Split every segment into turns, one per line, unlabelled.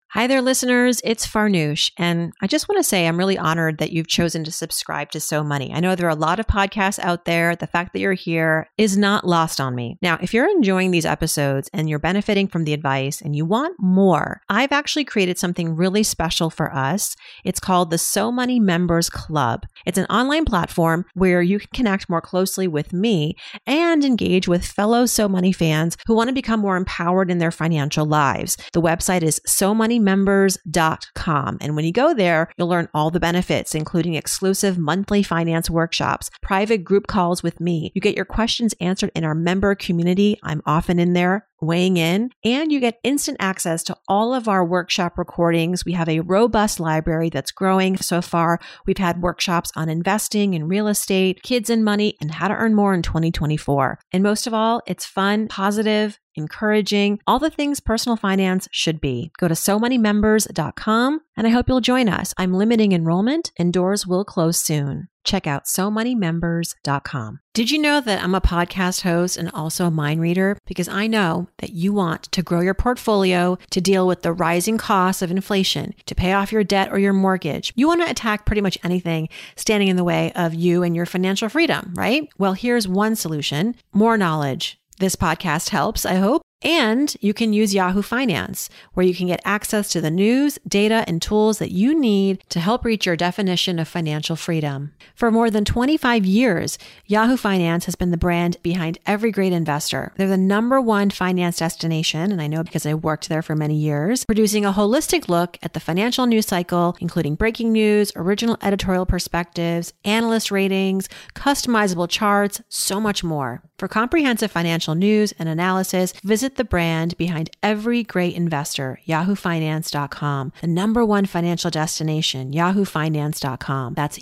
Hi there, listeners. It's Farnoosh, and I just want to say I'm really honored that you've chosen to subscribe to So Money. I know there are a lot of podcasts out there. The fact that you're here is not lost on me. Now, if you're enjoying these episodes and you're benefiting from the advice and you want more, I've actually created something really special for us. It's called the So Money Members Club. It's an online platform where you can connect more closely with me and engage with fellow So Money fans who want to become more empowered in their financial lives. The website is SoMoneyMembers.com. And when you go there, you'll learn all the benefits, including exclusive monthly finance workshops, private group calls with me. You get your questions answered in our member community. I'm often in there weighing in, and you get instant access to all of our workshop recordings. We have a robust library that's growing. So far, we've had workshops on investing in real estate, kids and money, and how to earn more in 2024. And most of all, it's fun, positive, encouraging, all the things personal finance should be. Go to SoMoneyMembers.com, and I hope you'll join us. I'm limiting enrollment, and doors will close soon. Check out SoMoneyMembers.com. Did you know that I'm a podcast host and also a mind reader? Because I know that you want to grow your portfolio, to deal with the rising costs of inflation, to pay off your debt or your mortgage. You want to attack pretty much anything standing in the way of you and your financial freedom, right? Well, here's one solution: more knowledge. This podcast helps, I hope. And you can use Yahoo Finance, where you can get access to the news, data, and tools that you need to help reach your definition of financial freedom. For more than 25 years, Yahoo Finance has been the brand behind every great investor. They're the #1 finance destination, and I know because I worked there for many years, producing a holistic look at the financial news cycle, including breaking news, original editorial perspectives, analyst ratings, customizable charts, so much more. For comprehensive financial news and analysis, visit the brand behind every great investor, yahoofinance.com. The #1 financial destination, yahoofinance.com. That's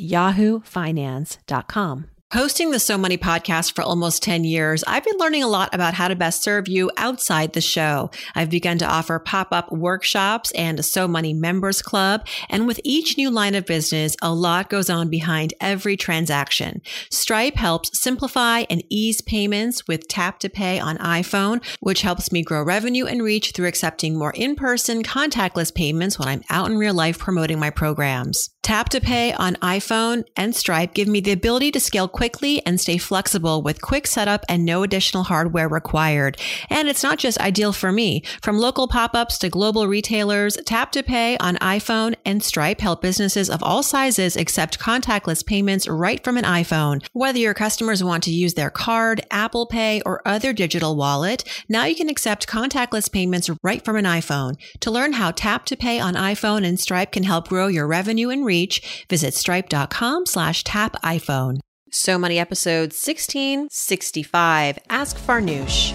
yahoofinance.com. Hosting the So Money podcast for almost 10 years, I've been learning a lot about how to best serve you outside the show. I've begun to offer pop-up workshops and a So Money Members Club. And with each new line of business, a lot goes on behind every transaction. Stripe helps simplify and ease payments with Tap to Pay on iPhone, which helps me grow revenue and reach through accepting more in-person contactless payments when I'm out in real life promoting my programs. Tap to Pay on iPhone and Stripe give me the ability to scale quickly and stay flexible with quick setup and no additional hardware required. And it's not just ideal for me. From local pop-ups to global retailers, Tap to Pay on iPhone and Stripe help businesses of all sizes accept contactless payments right from an iPhone. Whether your customers want to use their card, Apple Pay, or other digital wallet, now you can accept contactless payments right from an iPhone. To learn how Tap to Pay on iPhone and Stripe can help grow your revenue and reach, visit stripe.com/tapiphone. So Money episode 1665, Ask Farnoosh.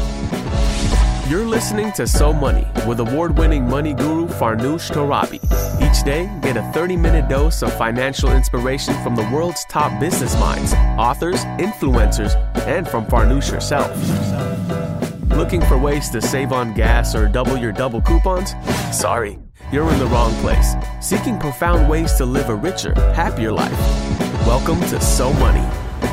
You're listening to So Money with award-winning money guru Farnoosh Torabi. Each day, get a 30-minute dose of financial inspiration from the world's top business minds, authors, influencers, and from Farnoosh herself. Looking for ways to save on gas or double your double coupons? Sorry, you're in the wrong place. Seeking profound ways to live a richer, happier life. Welcome to So Money.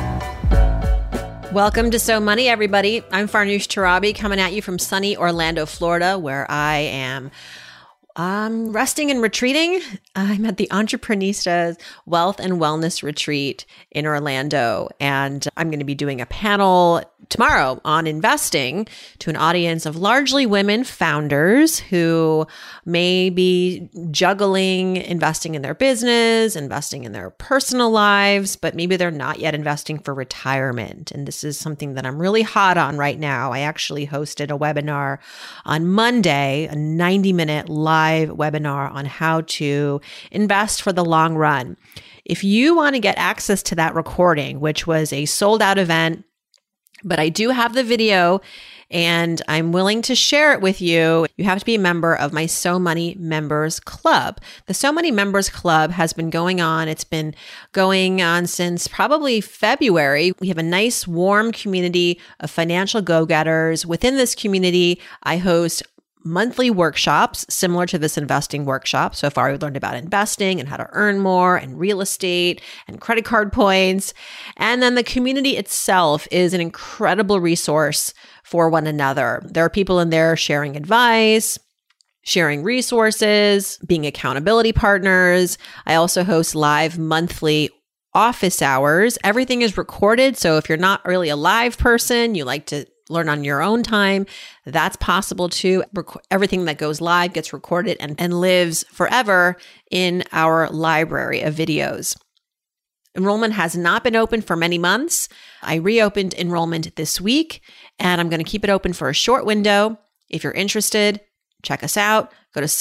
Welcome to So Money, everybody. I'm Farnoosh Torabi coming at you from sunny Orlando, Florida, where I am resting and retreating. I'm at the Entreprenistas Wealth and Wellness Retreat in Orlando, and I'm going to be doing a panel tomorrow on investing to an audience of largely women founders who may be juggling investing in their business, investing in their personal lives, but maybe they're not yet investing for retirement. And this is something that I'm really hot on right now. I actually hosted a webinar on Monday, a 90-minute live webinar on how to invest for the long run. If you want to get access to that recording, which was a sold out event, but I do have the video and I'm willing to share it with you, you have to be a member of my So Money Members Club. The So Money Members Club has been going on. It's been going on since probably February. We have a nice, warm community of financial go-getters. Within this community, I host monthly workshops similar to this investing workshop. So far, we've learned about investing and how to earn more and real estate and credit card points. And then the community itself is an incredible resource for one another. There are people in there sharing advice, sharing resources, being accountability partners. I also host live monthly office hours. Everything is recorded. So if you're not really a live person, you like to learn on your own time, that's possible too. Everything that goes live gets recorded and lives forever in our library of videos. Enrollment has not been open for many months. I reopened enrollment this week, and I'm going to keep it open for a short window. If you're interested, check us out. Go to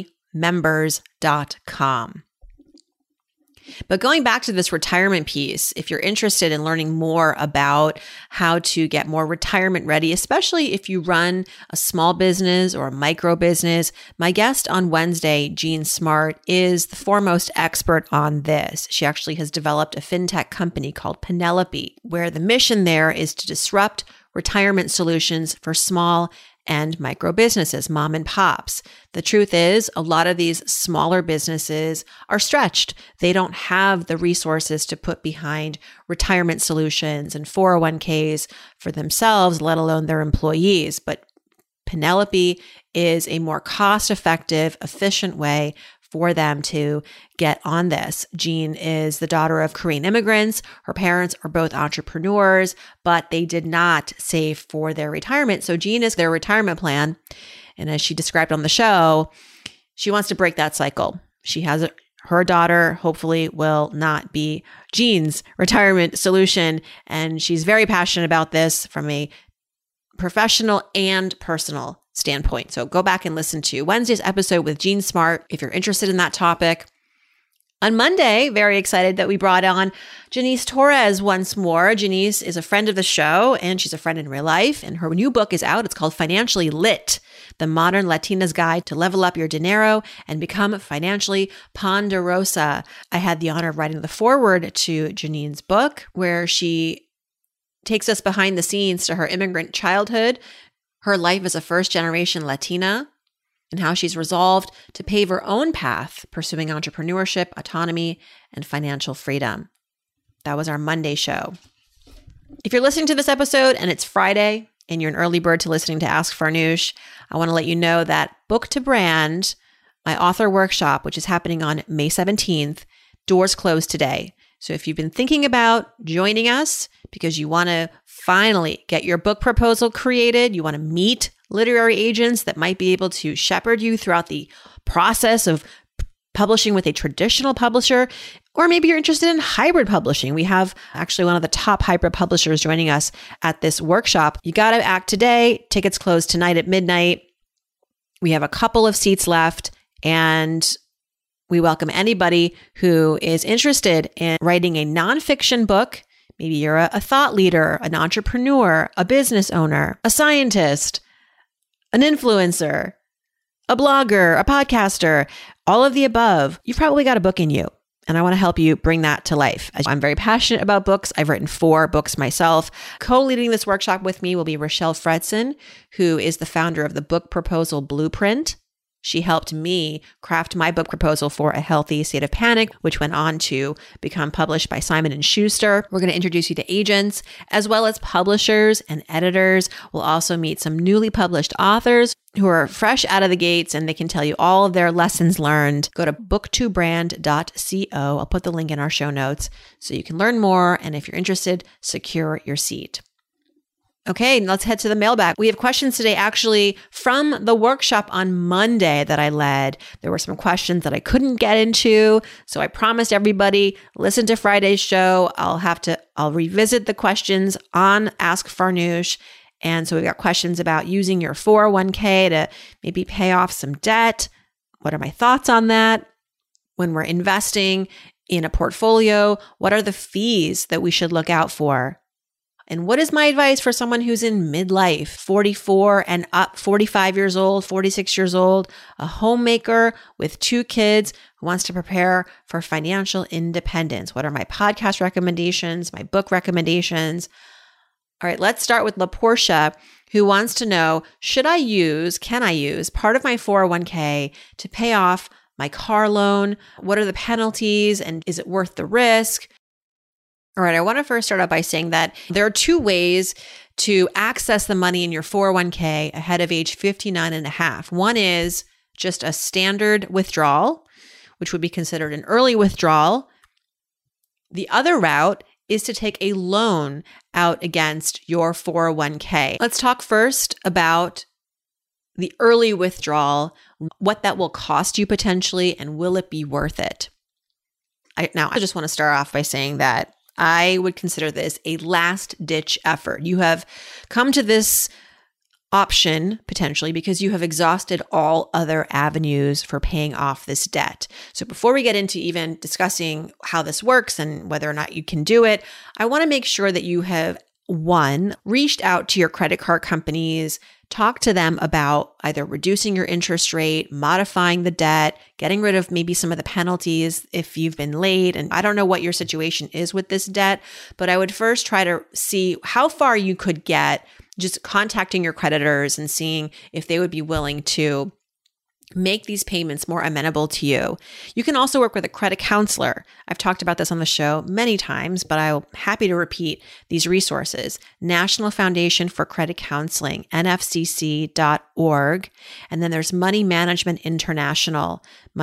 SoMoneyMembers.com. But going back to this retirement piece, if you're interested in learning more about how to get more retirement ready, especially if you run a small business or a micro business, my guest on Wednesday, Jean Smart, is the foremost expert on this. She actually has developed a fintech company called Penelope, where the mission there is to disrupt retirement solutions for small and micro businesses, mom and pops. The truth is, a lot of these smaller businesses are stretched. They don't have the resources to put behind retirement solutions and 401ks for themselves, let alone their employees. But Penelope is a more cost-effective, efficient way for them to get on this. Jean is the daughter of Korean immigrants. Her parents are both entrepreneurs, but they did not save for their retirement. So Jean is their retirement plan. And as she described on the show, she wants to break that cycle. She has her daughter hopefully will not be Jean's retirement solution. And she's very passionate about this from a professional and personal standpoint. So go back and listen to Wednesday's episode with Jean Smart if you're interested in that topic. On Monday, very excited that we brought on Janice Torres once more. Janice is a friend of the show and she's a friend in real life. And her new book is out. It's called Financially Lit, The Modern Latina's Guide to Level Up Your Dinero and Become Financially Ponderosa. I had the honor of writing the foreword to Janine's book, where she takes us behind the scenes to her immigrant childhood, her life as a first-generation Latina, and how she's resolved to pave her own path, pursuing entrepreneurship, autonomy, and financial freedom. That was our Monday show. If you're listening to this episode and it's Friday and you're an early bird to listening to Ask Farnoosh, I want to let you know that Book to Brand, my author workshop, which is happening on May 17th, doors close today. So if you've been thinking about joining us because you want to finally get your book proposal created, you want to meet literary agents that might be able to shepherd you throughout the process of publishing with a traditional publisher, or maybe you're interested in hybrid publishing. We have actually one of the top hybrid publishers joining us at this workshop. You got to act today. Tickets close tonight at midnight. We have a couple of seats left, and we welcome anybody who is interested in writing a nonfiction book. Maybe you're a thought leader, an entrepreneur, a business owner, a scientist, an influencer, a blogger, a podcaster, all of the above. You've probably got a book in you, and I want to help you bring that to life. I'm very passionate about books. I've written 4 books myself. Co-leading this workshop with me will be Rochelle Fredson, who is the founder of the Book Proposal Blueprint. She helped me craft my book proposal for A Healthy State of Panic, which went on to become published by Simon & Schuster. We're going to introduce you to agents as well as publishers and editors. We'll also meet some newly published authors who are fresh out of the gates, and they can tell you all of their lessons learned. Go to book2brand.co. I'll put the link in our show notes so you can learn more. And if you're interested, secure your seat. Okay, let's head to the mailbag. We have questions today actually from the workshop on Monday that I led. There were some questions that I couldn't get into, so I promised everybody, listen to Friday's show. I'll revisit the questions on Ask Farnoosh. And so we got questions about using your 401k to maybe pay off some debt. What are my thoughts on that? When we're investing in a portfolio, what are the fees that we should look out for? And what is my advice for someone who's in midlife, 44 and up, 45 years old, 46 years old, a homemaker with 2 kids who wants to prepare for financial independence? What are my podcast recommendations, my book recommendations? All right, let's start with LaPortia, who wants to know, can I use part of my 401k to pay off my car loan? What are the penalties and is it worth the risk? All right, I want to first start out by saying that there are 2 ways to access the money in your 401k ahead of age 59 and a half. One is just a standard withdrawal, which would be considered an early withdrawal. The other route is to take a loan out against your 401k. Let's talk first about the early withdrawal, what that will cost you potentially, and will it be worth it? I just want to start off by saying that I would consider this a last-ditch effort. You have come to this option potentially because you have exhausted all other avenues for paying off this debt. So before we get into even discussing how this works and whether or not you can do it, I want to make sure that you have, one, reached out to your credit card companies, talk to them about either reducing your interest rate, modifying the debt, getting rid of maybe some of the penalties if you've been late. And I don't know what your situation is with this debt, but I would first try to see how far you could get just contacting your creditors and seeing if they would be willing to make these payments more amenable to you. You can also work with a credit counselor. I've talked about this on the show many times, but I'm happy to repeat these resources. National Foundation for Credit Counseling, nfcc.org. And then there's Money Management International,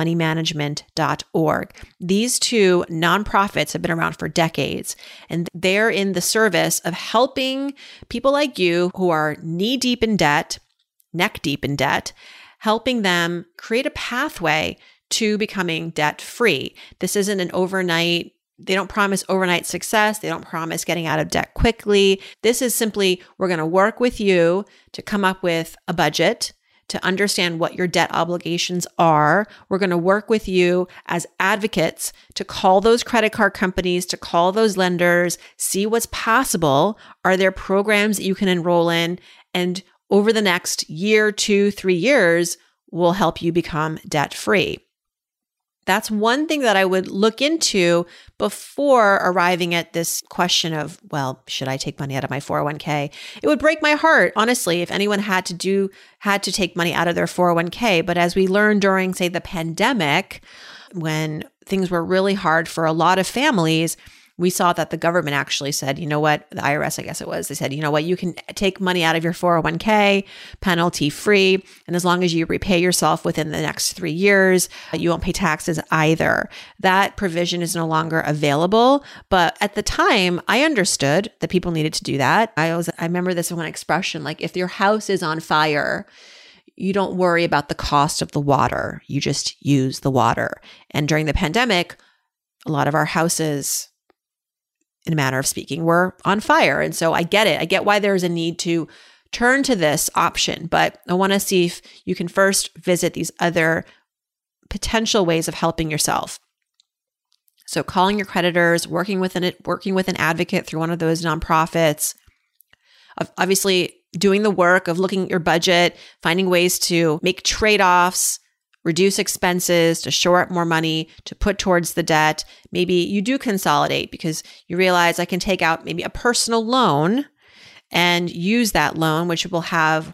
moneymanagement.org. These two nonprofits have been around for decades, and they're in the service of helping people like you who are knee-deep in debt, neck-deep in debt, helping them create a pathway to becoming debt-free. This isn't an overnight, they don't promise overnight success. They don't promise getting out of debt quickly. This is simply, we're going to work with you to come up with a budget, to understand what your debt obligations are. We're going to work with you as advocates to call those credit card companies, to call those lenders, see what's possible. Are there programs that you can enroll in? And over the next year, 2, 3 years, will help you become debt-free. That's one thing that I would look into before arriving at this question of, well, should I take money out of my 401k? It would break my heart, honestly, if anyone had to take money out of their 401k. But as we learned during, say, the pandemic, when things were really hard for a lot of families, we saw that the government actually said, you know what, the IRS, I guess it was, they said, you know what, you can take money out of your 401k penalty free. And as long as you repay yourself within the next 3 years, you won't pay taxes either. That provision is no longer available. But at the time, I understood that people needed to do that. I remember this one expression, like, if your house is on fire, you don't worry about the cost of the water. You just use the water. And during the pandemic, a lot of our houses, in a manner of speaking, were on fire. And so I get it. I get why there's a need to turn to this option, but I want to see if you can first visit these other potential ways of helping yourself. So calling your creditors, working with an advocate through one of those nonprofits, obviously doing the work of looking at your budget, finding ways to make trade-offs, reduce expenses, to shore up more money, to put towards the debt. Maybe you do consolidate because you realize I can take out maybe a personal loan and use that loan, which will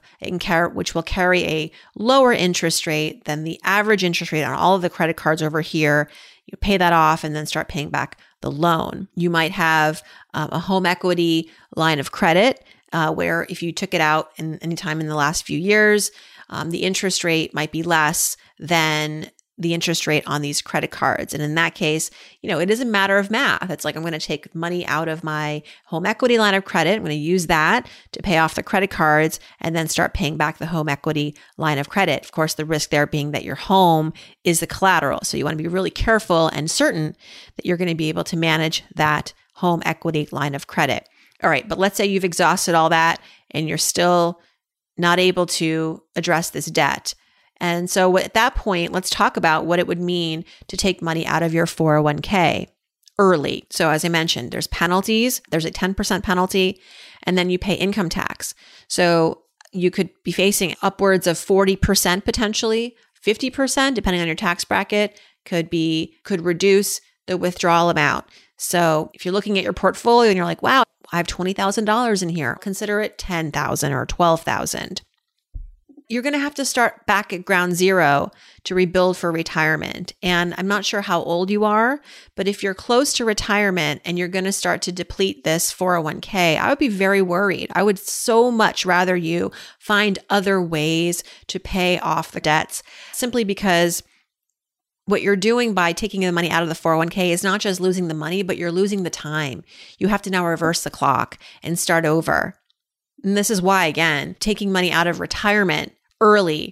carry a lower interest rate than the average interest rate on all of the credit cards over here. You pay that off and then start paying back the loan. You might have a home equity line of credit where if you took it out any time in the last few years, the interest rate might be less than the interest rate on these credit cards. And in that case, it is a matter of math. It's like, I'm going to take money out of my home equity line of credit. I'm going to use that to pay off the credit cards and then start paying back the home equity line of credit. Of course, the risk there being that your home is the collateral. So you want to be really careful and certain that you're going to be able to manage that home equity line of credit. All right, but let's say you've exhausted all that and you're still not able to address this debt. And so at that point, let's talk about what it would mean to take money out of your 401k early. So as I mentioned, there's penalties, there's a 10% penalty, and then you pay income tax. So you could be facing upwards of 40% potentially, 50%, depending on your tax bracket, could reduce the withdrawal amount. So if you're looking at your portfolio and you're like, wow, I have $20,000 in here, consider it $10,000 or $12,000. you're going to have to start back at ground zero to rebuild for retirement. And I'm not sure how old you are, but if you're close to retirement and you're going to start to deplete this 401k, I would be very worried. I would so much rather you find other ways to pay off the debts, simply because what you're doing by taking the money out of the 401k is not just losing the money, but you're losing the time. You have to now reverse the clock and start over. And this is why, again, taking money out of retirement early,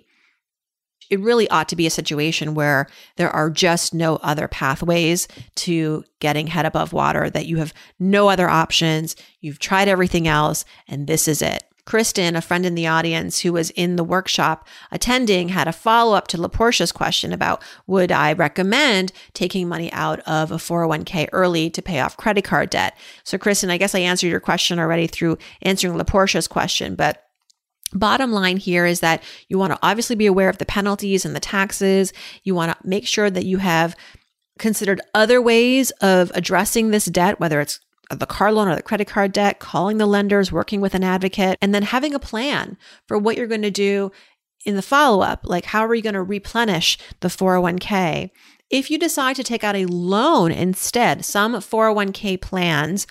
it really ought to be a situation where there are just no other pathways to getting head above water, that you have no other options. You've tried everything else, and this is it. Kristen, a friend in the audience who was in the workshop attending, had a follow-up to LaPortia's question about, would I recommend taking money out of a 401k early to pay off credit card debt? So Kristen, I guess I answered your question already through answering LaPortia's question, but bottom line here is that you want to obviously be aware of the penalties and the taxes. You want to make sure that you have considered other ways of addressing this debt, whether it's the car loan or the credit card debt, calling the lenders, working with an advocate, and then having a plan for what you're going to do in the follow-up. Like, how are you going to replenish the 401k? If you decide to take out a loan instead, some 401k plans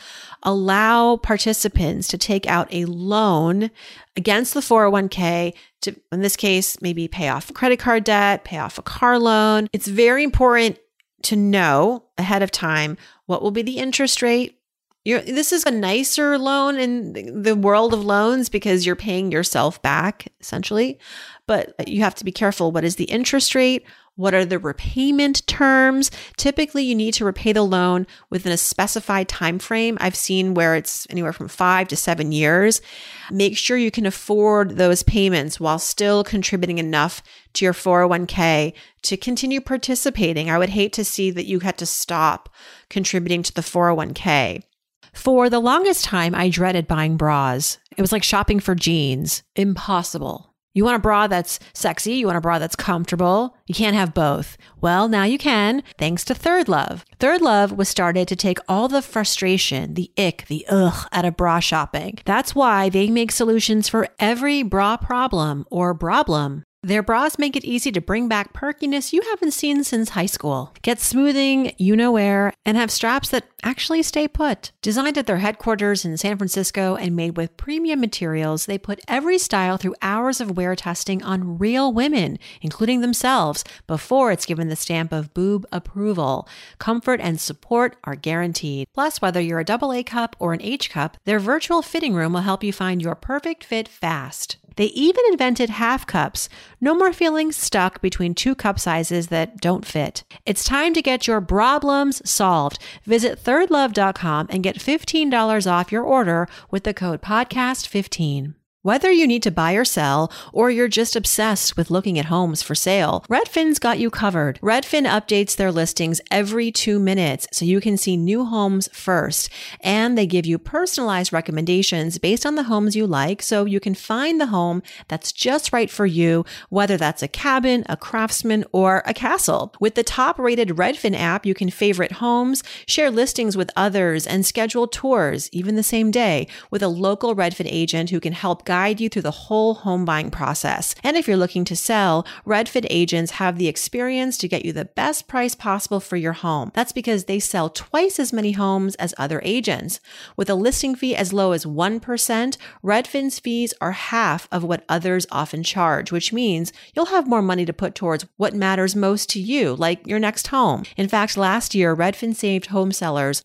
allow participants to take out a loan against the 401k to, in this case, maybe pay off credit card debt, pay off a car loan. It's very important to know ahead of time what will be the interest rate. This is a nicer loan in the world of loans because you're paying yourself back, essentially. But you have to be careful. What is the interest rate? What are the repayment terms? Typically, you need to repay the loan within a specified time frame. I've seen where it's anywhere from 5 to 7 years. Make sure you can afford those payments while still contributing enough to your 401k to continue participating. I would hate to see that you had to stop contributing to the 401k. For the longest time, I dreaded buying bras. It was like shopping for jeans. Impossible. You want a bra that's sexy. You want a bra that's comfortable. You can't have both. Well, now you can, thanks to Third Love. Third Love was started to take all the frustration, the ick, the ugh out of bra shopping. That's why they make solutions for every bra problem or problem. Their bras make it easy to bring back perkiness you haven't seen since high school. Get smoothing, you-know-where, and have straps that actually stay put. Designed at their headquarters in San Francisco and made with premium materials, they put every style through hours of wear testing on real women, including themselves, before it's given the stamp of boob approval. Comfort and support are guaranteed. Plus, whether you're a AA cup or an H cup, their virtual fitting room will help you find your perfect fit fast. They even invented half cups. No more feeling stuck between two cup sizes that don't fit. It's time to get your problems solved. Visit thirdlove.com and get $15 off your order with the code podcast15. Whether you need to buy or sell, or you're just obsessed with looking at homes for sale, Redfin's got you covered. Redfin updates their listings every 2 minutes so you can see new homes first. And they give you personalized recommendations based on the homes you like so you can find the home that's just right for you, whether that's a cabin, a craftsman, or a castle. With the top-rated Redfin app, you can favorite homes, share listings with others, and schedule tours, even the same day, with a local Redfin agent who can help guide you through the whole home buying process. And if you're looking to sell, Redfin agents have the experience to get you the best price possible for your home. That's because they sell twice as many homes as other agents. With a listing fee as low as 1%, Redfin's fees are half of what others often charge, which means you'll have more money to put towards what matters most to you, like your next home. In fact, last year, Redfin saved home sellers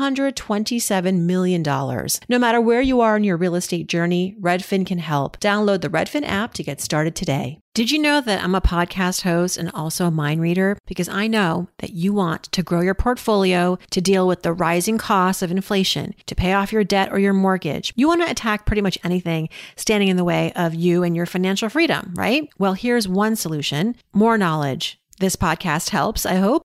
$127 million. No matter where you are in your real estate journey, Redfin can help. Download the Redfin app to get started today. Did you know that I'm a podcast host and also a mind reader? Because I know that you want to grow your portfolio, to deal with the rising costs of inflation, to pay off your debt or your mortgage. You want to attack pretty much anything standing in the way of you and your financial freedom, right? Well, here's one solution: more knowledge. This podcast helps, I hope.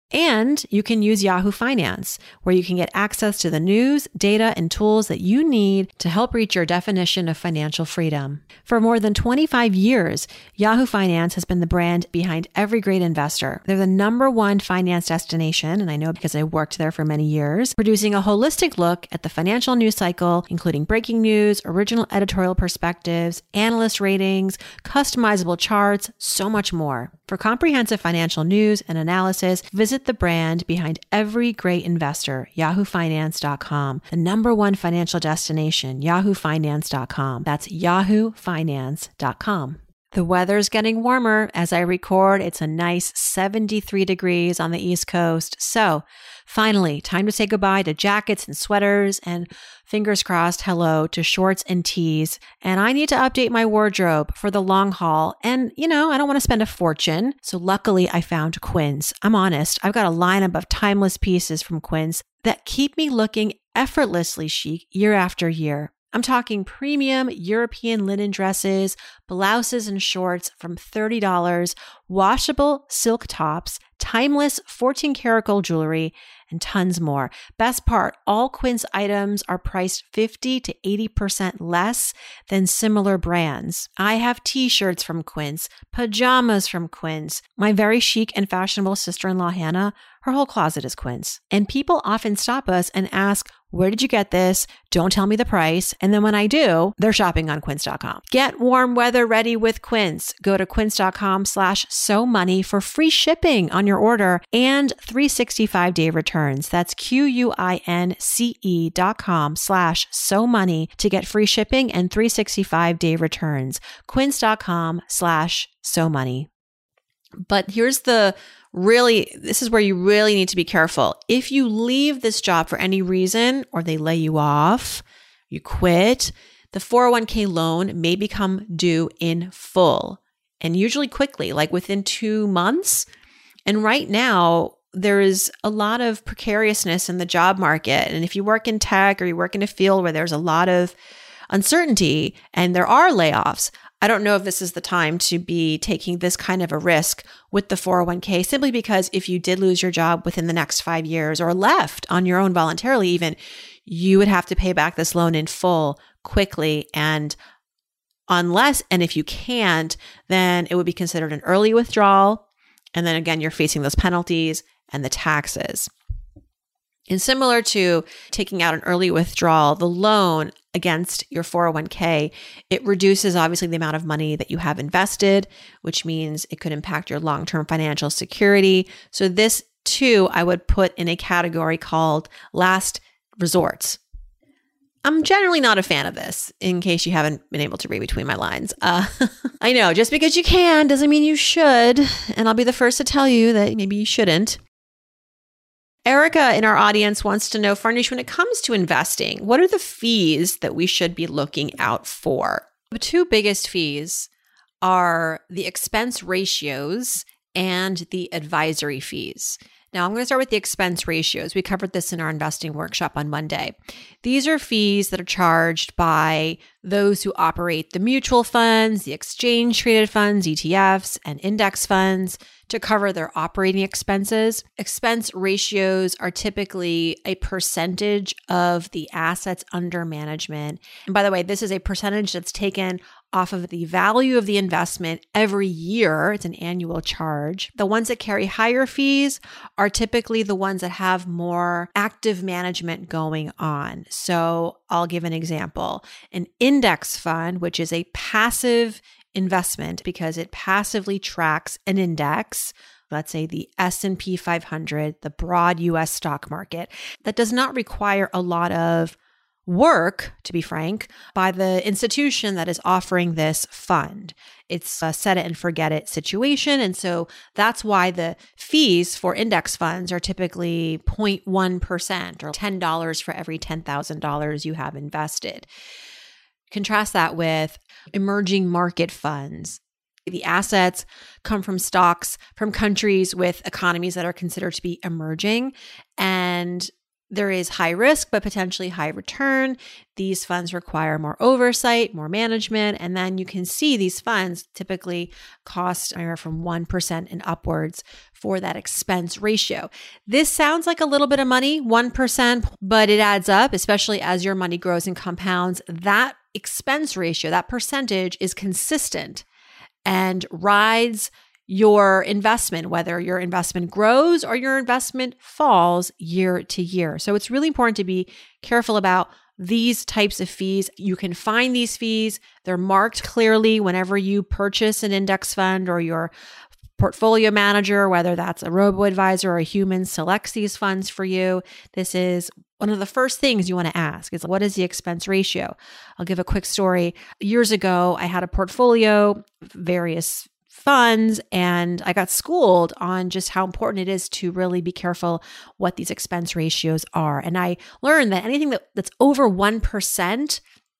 And you can use Yahoo Finance, where you can get access to the news, data, and tools that you need to help reach your definition of financial freedom. For more than 25 years, Yahoo Finance has been the brand behind every great investor. They're the #1 finance destination, and I know because I worked there for many years, producing a holistic look at the financial news cycle, including breaking news, original editorial perspectives, analyst ratings, customizable charts, so much more. For comprehensive financial news and analysis, visit the brand behind every great investor, yahoofinance.com. The #1 financial destination, yahoofinance.com. That's yahoofinance.com. The weather's getting warmer. As I record, it's a nice 73 degrees on the East Coast. So finally, time to say goodbye to jackets and sweaters and fingers crossed, hello to shorts and tees. And I need to update my wardrobe for the long haul. And, I don't want to spend a fortune. So luckily I found Quince. I'm honest. I've got a lineup of timeless pieces from Quince that keep me looking effortlessly chic year after year. I'm talking premium European linen dresses, blouses and shorts from $30, washable silk tops, timeless 14-karat gold jewelry, and tons more. Best part, all Quince items are priced 50 to 80% less than similar brands. I have t-shirts from Quince, pajamas from Quince. My very chic and fashionable sister-in-law, Hannah, her whole closet is Quince. And people often stop us and ask, where did you get this? Don't tell me the price. And then when I do, they're shopping on quince.com. Get warm weather ready with Quince. Go to quince.com/SoMoney for free shipping on your order and 365-day returns. That's QUINCE.com/SoMoney to get free shipping and 365-day returns. Quince.com/SoMoney. But here's this is where you really need to be careful. If you leave this job for any reason, or they lay you off, you quit, the 401k loan may become due in full, and usually quickly, like within 2 months. And right now, there is a lot of precariousness in the job market. And if you work in tech or you work in a field where there's a lot of uncertainty and there are layoffs, I don't know if this is the time to be taking this kind of a risk with the 401k, simply because if you did lose your job within the next 5 years or left on your own voluntarily even, you would have to pay back this loan in full quickly. And if you can't, then it would be considered an early withdrawal. And then again, you're facing those penalties and the taxes. And similar to taking out an early withdrawal, the loan against your 401k, it reduces obviously the amount of money that you have invested, which means it could impact your long-term financial security. So this too, I would put in a category called last resorts. I'm generally not a fan of this, in case you haven't been able to read between my lines. I know, just because you can doesn't mean you should. And I'll be the first to tell you that maybe you shouldn't. Erica in our audience wants to know, Farnoosh, when it comes to investing, what are the fees that we should be looking out for? The two biggest fees are the expense ratios and the advisory fees. Now, I'm going to start with the expense ratios. We covered this in our investing workshop on Monday. These are fees that are charged by those who operate the mutual funds, the exchange-traded funds, ETFs, and index funds to cover their operating expenses. Expense ratios are typically a percentage of the assets under management. And by the way, this is a percentage that's taken off of the value of the investment every year. It's an annual charge. The ones that carry higher fees are typically the ones that have more active management going on. So I'll give an example. An index fund, which is a passive investment because it passively tracks an index, let's say the S&P 500, the broad US stock market, that does not require a lot of work, to be frank, by the institution that is offering this fund. It's a set it and forget it situation. And so that's why the fees for index funds are typically 0.1% or $10 for every $10,000 you have invested. Contrast that with emerging market funds. The assets come from stocks from countries with economies that are considered to be emerging. And There is high risk, but potentially high return. These funds require more oversight, more management. And then you can see these funds typically cost anywhere from 1% and upwards for that expense ratio. This sounds like a little bit of money, 1%, but it adds up, especially as your money grows and compounds. That expense ratio, that percentage is consistent and rides your investment, whether your investment grows or your investment falls year to year. So it's really important to be careful about these types of fees. You can find these fees. They're marked clearly whenever you purchase an index fund, or your portfolio manager, whether that's a robo-advisor or a human, selects these funds for you. This is one of the first things you want to ask is, what is the expense ratio? I'll give a quick story. Years ago, I had a portfolio, various funds, and I got schooled on just how important it is to really be careful what these expense ratios are. And I learned that anything that's over 1%,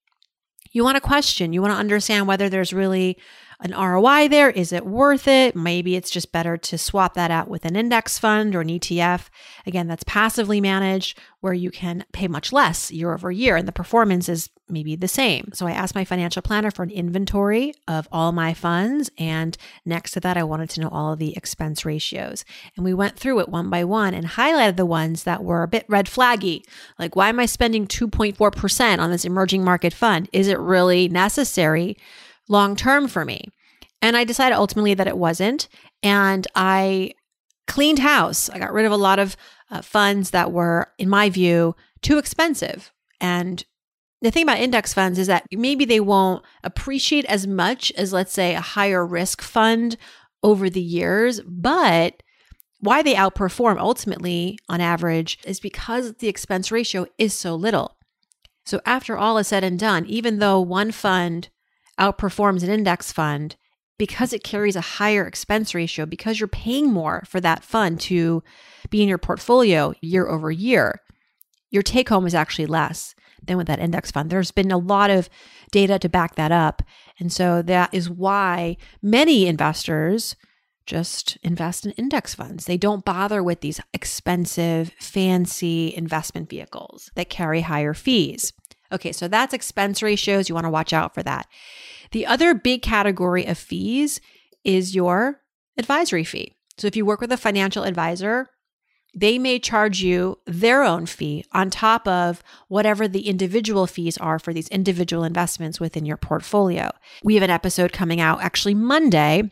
you want to question. You want to understand whether there's really an ROI there. Is it worth it? Maybe it's just better to swap that out with an index fund or an ETF. Again, that's passively managed, where you can pay much less year over year and the performance is maybe the same. So I asked my financial planner for an inventory of all my funds. And next to that, I wanted to know all of the expense ratios. And we went through it one by one and highlighted the ones that were a bit red flaggy. Like, why am I spending 2.4% on this emerging market fund? Is it really necessary long-term for me? And I decided ultimately that it wasn't. And I cleaned house. I got rid of a lot of funds that were, in my view, too expensive. And the thing about index funds is that maybe they won't appreciate as much as, let's say, a higher risk fund over the years, but why they outperform ultimately on average is because the expense ratio is so little. So after all is said and done, even though one fund outperforms an index fund, because it carries a higher expense ratio, because you're paying more for that fund to be in your portfolio year over year, your take home is actually less than with that index fund. There's been a lot of data to back that up. And so that is why many investors just invest in index funds. They don't bother with these expensive, fancy investment vehicles that carry higher fees. Okay, so that's expense ratios. You want to watch out for that. The other big category of fees is your advisory fee. So if you work with a financial advisor, they may charge you their own fee on top of whatever the individual fees are for these individual investments within your portfolio. We have an episode coming out actually Monday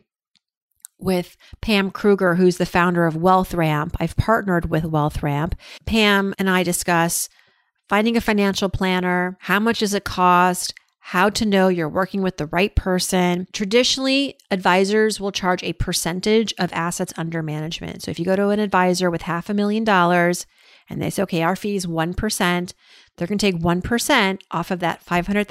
with Pam Kruger, who's the founder of WealthRamp. I've partnered with WealthRamp. Pam and I discuss finding a financial planner, how much does it cost, how to know you're working with the right person. Traditionally, advisors will charge a percentage of assets under management. So if you go to an advisor with $500,000 and they say, okay, our fee is 1%, they're going to take 1% off of that $500,000,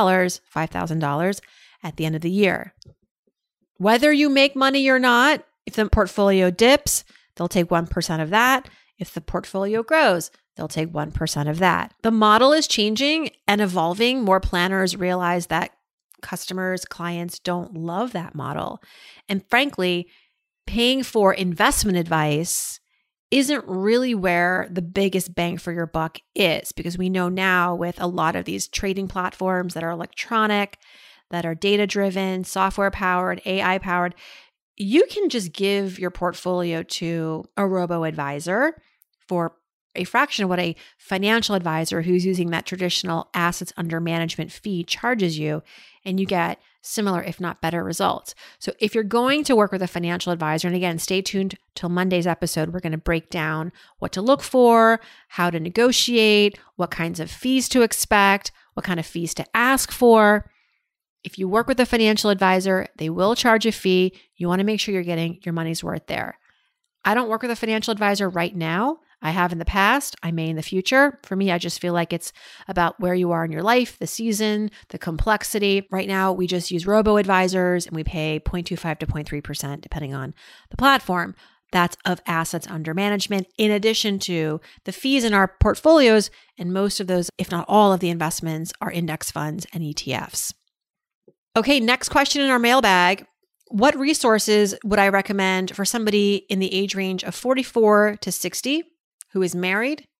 $5,000 at the end of the year. Whether you make money or not, if the portfolio dips, they'll take 1% of that. If the portfolio grows, they'll take 1% of that. The model is changing and evolving. More planners realize that customers, clients don't love that model. And frankly, paying for investment advice isn't really where the biggest bang for your buck is, because we know now with a lot of these trading platforms that are electronic, that are data-driven, software-powered, AI-powered, you can just give your portfolio to a robo-advisor for a fraction of what a financial advisor who's using that traditional assets under management fee charges you, and you get similar, if not better results. So if you're going to work with a financial advisor, and again, stay tuned till Monday's episode, we're going to break down what to look for, how to negotiate, what kinds of fees to expect, what kind of fees to ask for. If you work with a financial advisor, they will charge a fee. You want to make sure you're getting your money's worth there. I don't work with a financial advisor right now. I have in the past. I may in the future. For me, I just feel like it's about where you are in your life, the season, the complexity. Right now, we just use robo-advisors and we pay 0.25 to 0.3% depending on the platform. That's of assets under management, in addition to the fees in our portfolios. And most of those, if not all of the investments, are index funds and ETFs. Okay, next question in our mailbag. What resources would I recommend for somebody in the age range of 44 to 60 who is married,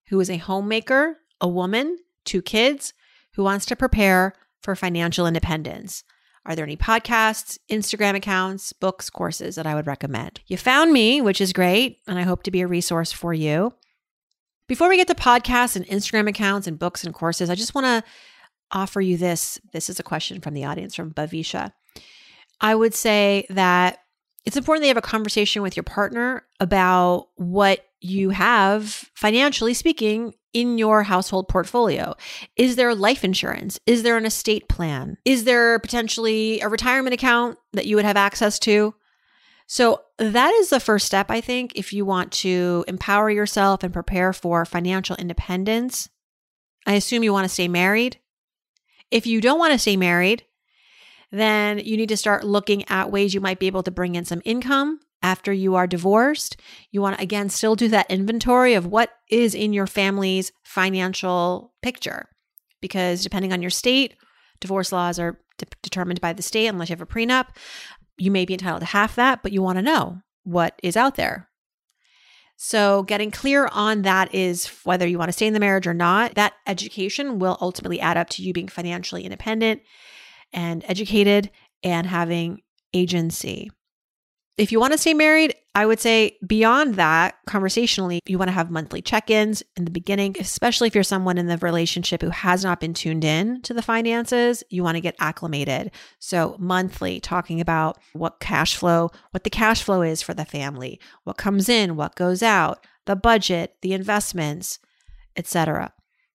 who is a homemaker, a woman, 2 kids, who wants to prepare for financial independence. Are there any podcasts, Instagram accounts, books, courses that I would recommend? You found me, which is great, and I hope to be a resource for you. Before we get to podcasts and Instagram accounts and books and courses, I just want to offer you this. This is a question from the audience from Bavisha. I would say that it's important that you have a conversation with your partner about what you have, financially speaking, in your household portfolio. Is there life insurance? Is there an estate plan? Is there potentially a retirement account that you would have access to? So that is the first step, I think, if you want to empower yourself and prepare for financial independence. I assume you want to stay married. If you don't want to stay married, then you need to start looking at ways you might be able to bring in some income after you are divorced. You want to, again, still do that inventory of what is in your family's financial picture. Because depending on your state, divorce laws are determined by the state unless you have a prenup. You may be entitled to half that, but you want to know what is out there. So getting clear on that is whether you want to stay in the marriage or not. That education will ultimately add up to you being financially independent and educated and having agency. If you want to stay married, I would say beyond that, conversationally, you want to have monthly check-ins in the beginning, especially if you're someone in the relationship who has not been tuned in to the finances. You want to get acclimated. So monthly, talking about what the cash flow is for the family, what comes in, what goes out, the budget, the investments, etc.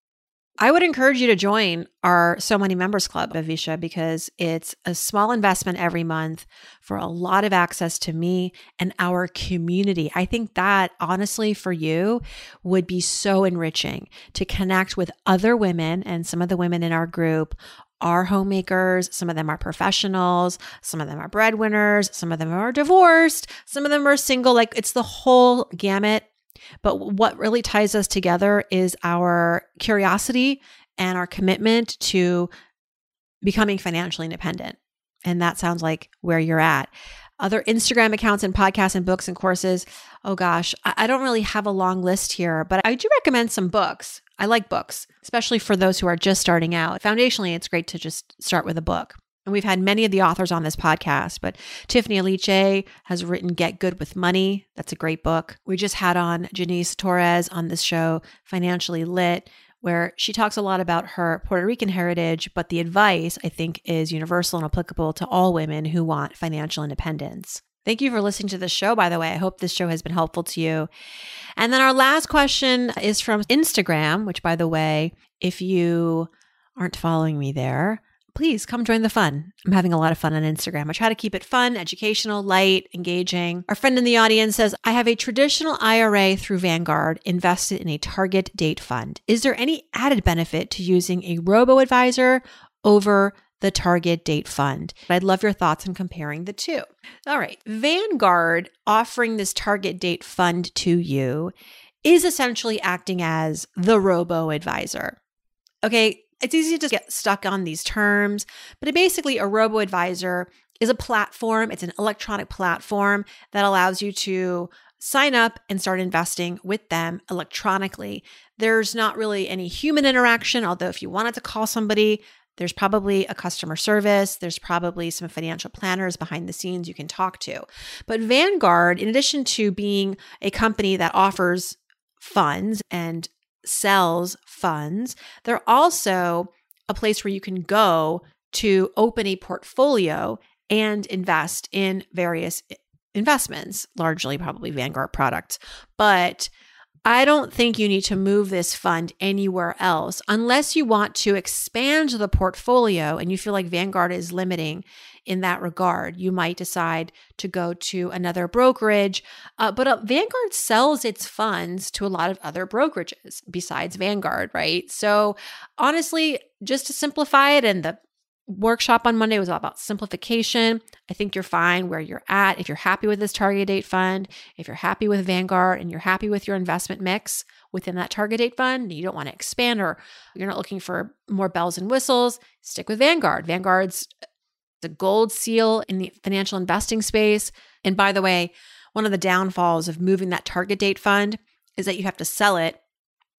I would encourage you to join our So Money Members Club, Bavisha, because it's a small investment every month for a lot of access to me and our community. I think that honestly for you would be so enriching to connect with other women, and some of the women in our group are homemakers, some of them are professionals, some of them are breadwinners, some of them are divorced, some of them are single. Like, it's the whole gamut. But what really ties us together is our curiosity and our commitment to becoming financially independent. And that sounds like where you're at. Other Instagram accounts and podcasts and books and courses. Oh gosh, I don't really have a long list here, but I do recommend some books. I like books, especially for those who are just starting out. Foundationally, it's great to just start with a book. And we've had many of the authors on this podcast, but Tiffany Aliche has written Get Good with Money. That's a great book. We just had on Janice Torres on this show, Financially Lit, where she talks a lot about her Puerto Rican heritage, but the advice, I think, is universal and applicable to all women who want financial independence. Thank you for listening to the show, by the way. I hope this show has been helpful to you. And then our last question is from Instagram, which, by the way, if you aren't following me there, please come join the fun. I'm having a lot of fun on Instagram. I try to keep it fun, educational, light, engaging. Our friend in the audience says, I have a traditional IRA through Vanguard invested in a target date fund. Is there any added benefit to using a robo-advisor over the target date fund? I'd love your thoughts on comparing the two. All right. Vanguard offering this target date fund to you is essentially acting as the robo-advisor. Okay. It's easy to get stuck on these terms, but basically a robo-advisor is a platform. It's an electronic platform that allows you to sign up and start investing with them electronically. There's not really any human interaction, although if you wanted to call somebody, there's probably a customer service. There's probably some financial planners behind the scenes you can talk to. But Vanguard, in addition to being a company that offers funds and sells funds, they're also a place where you can go to open a portfolio and invest in various investments, largely probably Vanguard products. But I don't think you need to move this fund anywhere else unless you want to expand the portfolio and you feel like Vanguard is limiting in that regard. You might decide to go to another brokerage, but Vanguard sells its funds to a lot of other brokerages besides Vanguard, right? So honestly, just to simplify it, and the workshop on Monday was all about simplification. I think you're fine where you're at. If you're happy with this target date fund, if you're happy with Vanguard and you're happy with your investment mix within that target date fund, you don't want to expand or you're not looking for more bells and whistles, stick with Vanguard. Vanguard's the gold seal in the financial investing space. And by the way, one of the downfalls of moving that target date fund is that you have to sell it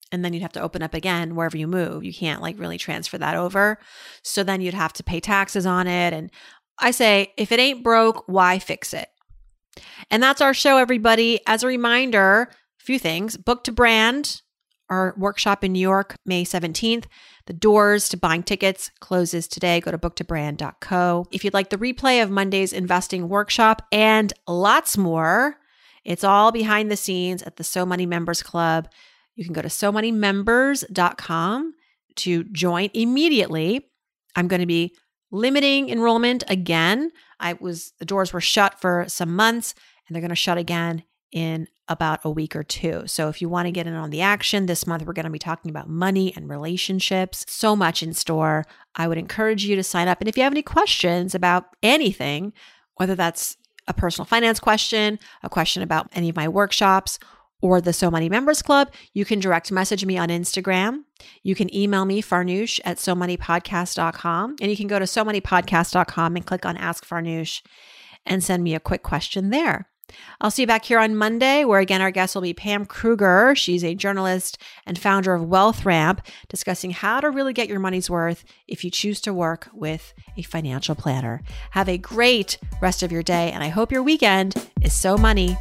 And then you'd have to open up again wherever you move. You can't like really transfer that over. So then you'd have to pay taxes on it. And I say, if it ain't broke, why fix it? And that's our show, everybody. As a reminder, a few things. Book to Brand, our workshop in New York, May 17th. The doors to buying tickets closes today. Go to booktobrand.co. If you'd like the replay of Monday's investing workshop and lots more, it's all behind the scenes at the So Money Members Club. You can go to SoMoneyMembers.com to join immediately. I'm going to be limiting enrollment again. The doors were shut for some months, and they're going to shut again in about a week or two. So if you want to get in on the action, this month we're going to be talking about money and relationships. So much in store. I would encourage you to sign up. And if you have any questions about anything, whether that's a personal finance question, a question about any of my workshops, or the So Money Members Club, you can direct message me on Instagram. You can email me, Farnoosh at SoMoneyPodcast.com. And you can go to SoMoneyPodcast.com and click on Ask Farnoosh and send me a quick question there. I'll see you back here on Monday, where again, our guest will be Pam Kruger. She's a journalist and founder of WealthRamp, discussing how to really get your money's worth if you choose to work with a financial planner. Have a great rest of your day, and I hope your weekend is so money.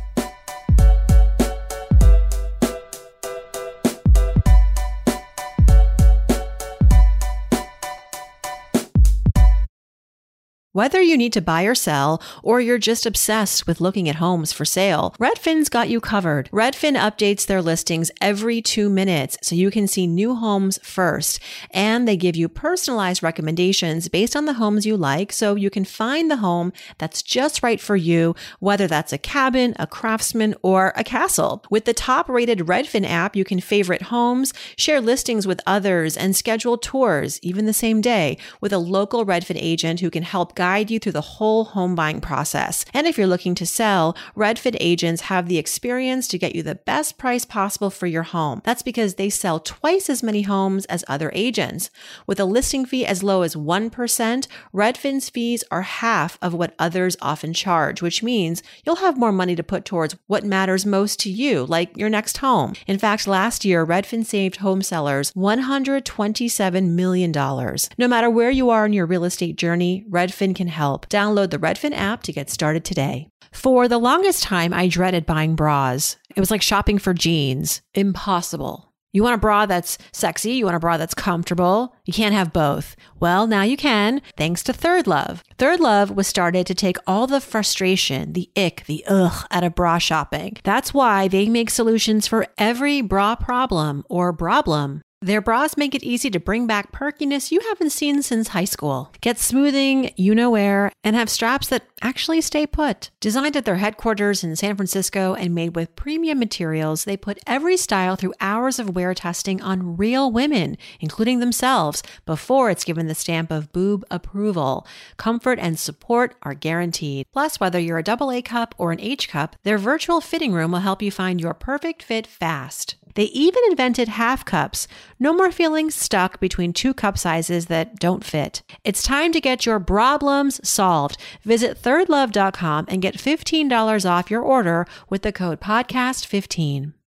Whether you need to buy or sell, or you're just obsessed with looking at homes for sale, Redfin's got you covered. Redfin updates their listings every 2 minutes so you can see new homes first. And they give you personalized recommendations based on the homes you like so you can find the home that's just right for you, whether that's a cabin, a craftsman, or a castle. With the top-rated Redfin app, you can favorite homes, share listings with others, and schedule tours, even the same day, with a local Redfin agent who can help guide you through the whole home buying process. And if you're looking to sell, Redfin agents have the experience to get you the best price possible for your home. That's because they sell twice as many homes as other agents. With a listing fee as low as 1%, Redfin's fees are half of what others often charge, which means you'll have more money to put towards what matters most to you, like your next home. In fact, last year, Redfin saved home sellers $127 million. No matter where you are in your real estate journey, Redfin can help. Download the Redfin app to get started today. For the longest time, I dreaded buying bras. It was like shopping for jeans. Impossible. You want a bra that's sexy, you want a bra that's comfortable. You can't have both. Well, now you can, thanks to Third Love. Third Love was started to take all the frustration, the ick, the ugh out of bra shopping. That's why they make solutions for every bra problem or problem. Their bras make it easy to bring back perkiness you haven't seen since high school. Get smoothing, you-know-where, and have straps that actually stay put. Designed at their headquarters in San Francisco and made with premium materials, they put every style through hours of wear testing on real women, including themselves, before it's given the stamp of boob approval. Comfort and support are guaranteed. Plus, whether you're a AA cup or an H cup, their virtual fitting room will help you find your perfect fit fast. They even invented half cups. No more feeling stuck between 2 cup sizes that don't fit. It's time to get your problems solved. Visit thirdlove.com and get $15 off your order with the code podcast15.